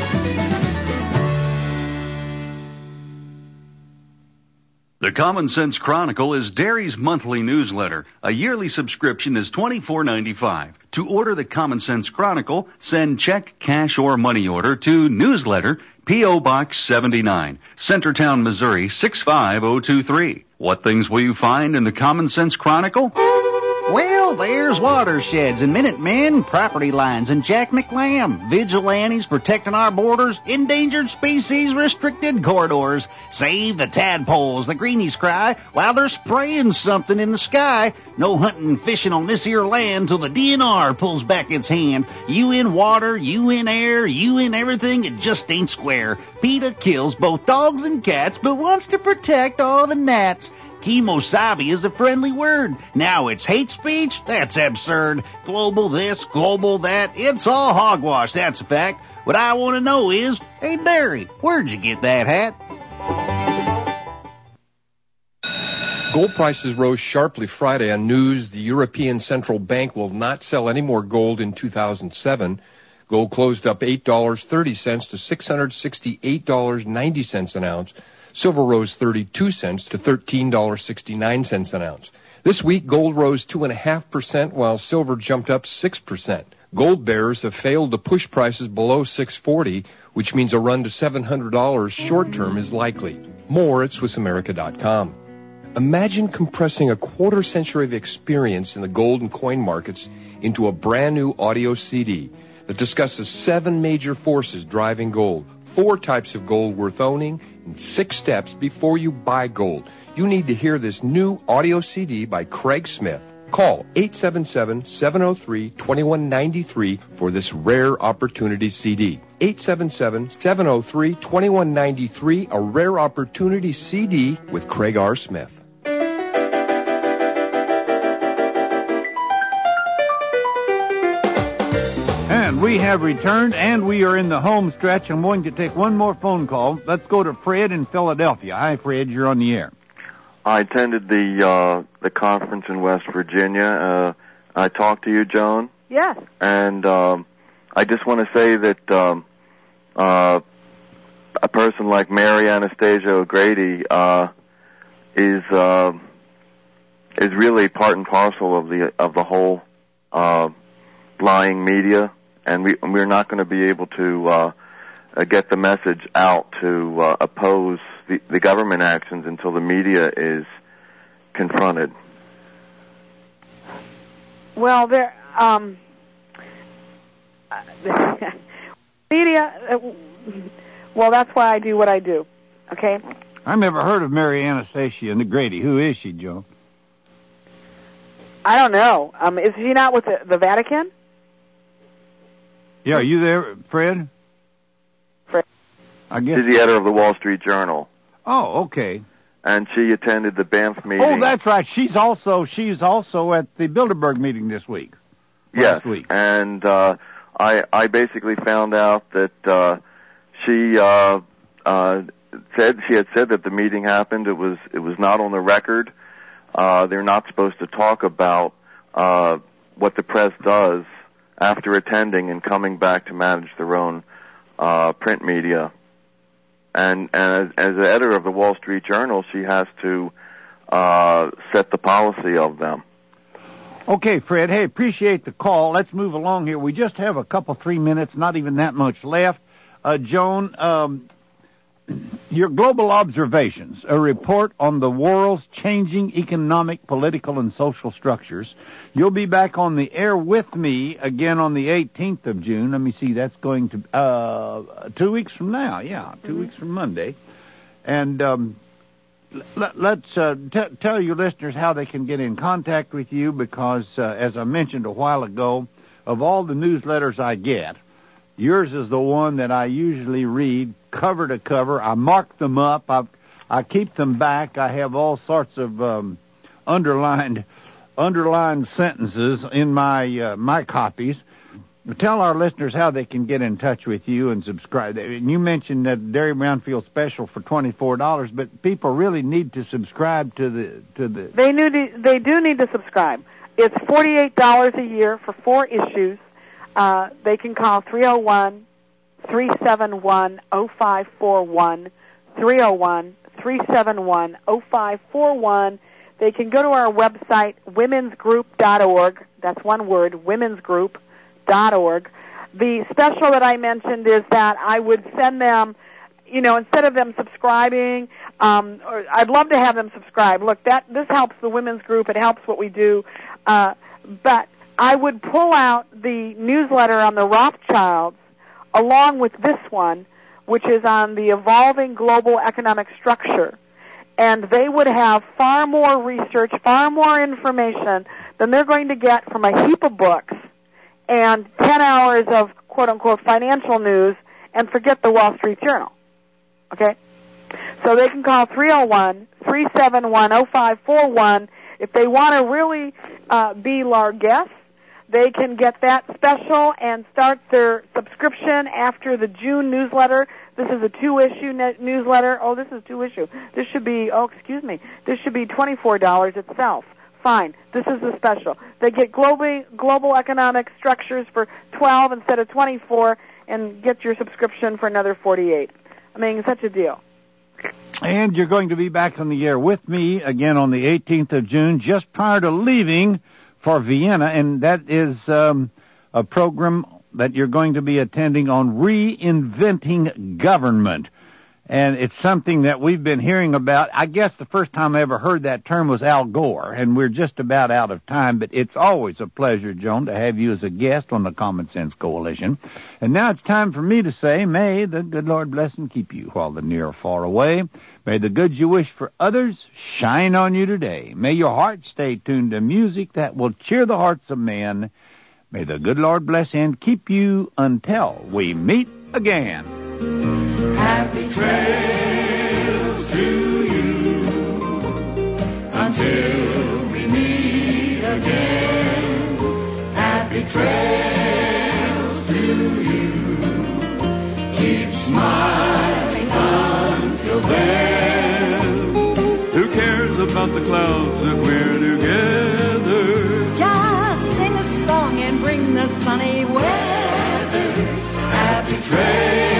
The Common Sense Chronicle is Derry's monthly newsletter. A yearly subscription is twenty-four ninety-five. To order the Common Sense Chronicle, send check, cash, or money order to Newsletter, P O. Box seventy-nine, Centertown, Missouri six five oh two three. What things will you find in the Common Sense Chronicle? Well, there's watersheds and Minutemen, property lines, and Jack McLam, vigilantes protecting our borders, endangered species, restricted corridors. Save the tadpoles, the greenies cry, while they're spraying something in the sky. No hunting and fishing on this here land till the D N R pulls back its hand. You in water, you in air, you in everything, it just ain't square. PETA kills both dogs and cats, but wants to protect all the gnats. Kemosabe is a friendly word. Now it's hate speech? That's absurd. Global this, global that. It's all hogwash, that's a fact. What I want to know is, hey, Derry, where'd you get that hat? Gold prices rose sharply Friday on news the European Central Bank will not sell any more gold in two thousand seven. Gold closed up eight dollars and thirty cents to six hundred sixty-eight dollars and ninety cents an ounce. Silver rose thirty-two cents to thirteen dollars and sixty-nine cents an ounce. This week, gold rose two point five percent while silver jumped up six percent. Gold bearers have failed to push prices below six forty, which means a run to seven hundred dollars short-term is likely. More at Swiss America dot com. Imagine compressing a quarter century of experience in the gold and coin markets into a brand new audio C D that discusses seven major forces driving gold, four types of gold worth owning, and six steps before you buy gold. You need to hear this new audio C D by Craig Smith. Call eight seven seven, seven oh three, two one nine three for this rare opportunity C D. eight seven seven, seven oh three, two one nine three, a rare opportunity C D with Craig R. Smith. And we have returned, and we are in the home stretch. I'm going to take one more phone call. Let's go to Fred in Philadelphia. Hi, Fred. You're on the air. I attended the uh, the conference in West Virginia. Uh, I talked to you, Joan. Yes. And um, I just want to say that um, uh, a person like Mary Anastasia O'Grady uh, is uh, is really part and parcel of the of the whole uh, lying media, and we we're not going to be able to uh, uh, get the message out to uh, oppose The, the government actions until the media is confronted. Well, there, um, media. Uh, well, that's why I do what I do. Okay. I've never heard of Mary Anastasia O'Grady. Who is she, Joe? I don't know. Um, is she not with the, the Vatican? Yeah, are you there, Fred? Fred. I guess. She's the editor of the Wall Street Journal. Oh, okay. And she attended the Banff meeting. Oh, that's right. She's also she's also at the Bilderberg meeting this week. Yes. Last week. And uh, I I basically found out that uh, she uh, uh, said she had said that the meeting happened. It was it was not on the record. Uh, they're not supposed to talk about uh, what the press does after attending and coming back to manage their own uh, print media. And, and as, as the editor of the Wall Street Journal, she has to uh, set the policy of them. Okay, Fred. Hey, appreciate the call. Let's move along here. We just have a couple, three minutes, not even that much left. Uh, Joan, um, your global observations, a report on the world's changing economic, political, and social structures. You'll be back on the air with me again on the eighteenth of June. Let me see, that's going to, uh, two weeks from now. Yeah, two mm-hmm. weeks from Monday. And, um, l- let's, uh, t- tell your listeners how they can get in contact with you because, uh, as I mentioned a while ago, of all the newsletters I get, yours is the one that I usually read cover to cover. I mark them up. I I keep them back. I have all sorts of um, underlined underlined sentences in my uh, my copies. Tell our listeners how they can get in touch with you and subscribe. And you mentioned that Derry Brownfield special for twenty-four dollars, but people really need to subscribe to the to the. They knew to, they do need to subscribe. It's forty-eight dollars a year for four issues. Uh, they can call three oh one, three seven one, oh five four one, three oh one, three seven one, oh five four one. They can go to our website, women's group dot org. That's one word, women's group dot org. The special that I mentioned is that I would send them, you know, instead of them subscribing, um, or I'd love to have them subscribe. Look, that this helps the women's group. It helps what we do. Uh, but I would pull out the newsletter on the Rothschilds along with this one, which is on the evolving global economic structure. And they would have far more research, far more information than they're going to get from a heap of books and ten hours of quote-unquote financial news and forget the Wall Street Journal. Okay? So they can call three oh one, three seven one, oh five four one. If they want to really uh, be our guests, they can get that special and start their subscription after the June newsletter. This is a two-issue net newsletter. Oh, this is two-issue. This should be, oh, excuse me, this should be twenty-four dollars itself. Fine. This is the special. They get global, global economic structures for twelve instead of twenty-four and get your subscription for another forty-eight. I mean, such a deal. And you're going to be back on the air with me again on the eighteenth of June, just prior to leaving for Vienna, and that is um, a program that you're going to be attending on reinventing government. And it's something that we've been hearing about. I guess the first time I ever heard that term was Al Gore, and we're just about out of time, but it's always a pleasure, Joan, to have you as a guest on the Common Sense Coalition. And now it's time for me to say, may the good Lord bless and keep you while the near are far away. May the goods you wish for others shine on you today. May your heart stay tuned to music that will cheer the hearts of men. May the good Lord bless and keep you until we meet again. Happy trails to you until we meet again. Happy trails to you. Keep smiling until then. Who cares about the clouds if we're together? Just sing a song and bring the sunny weather. Happy trails.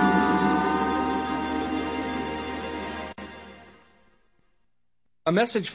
A message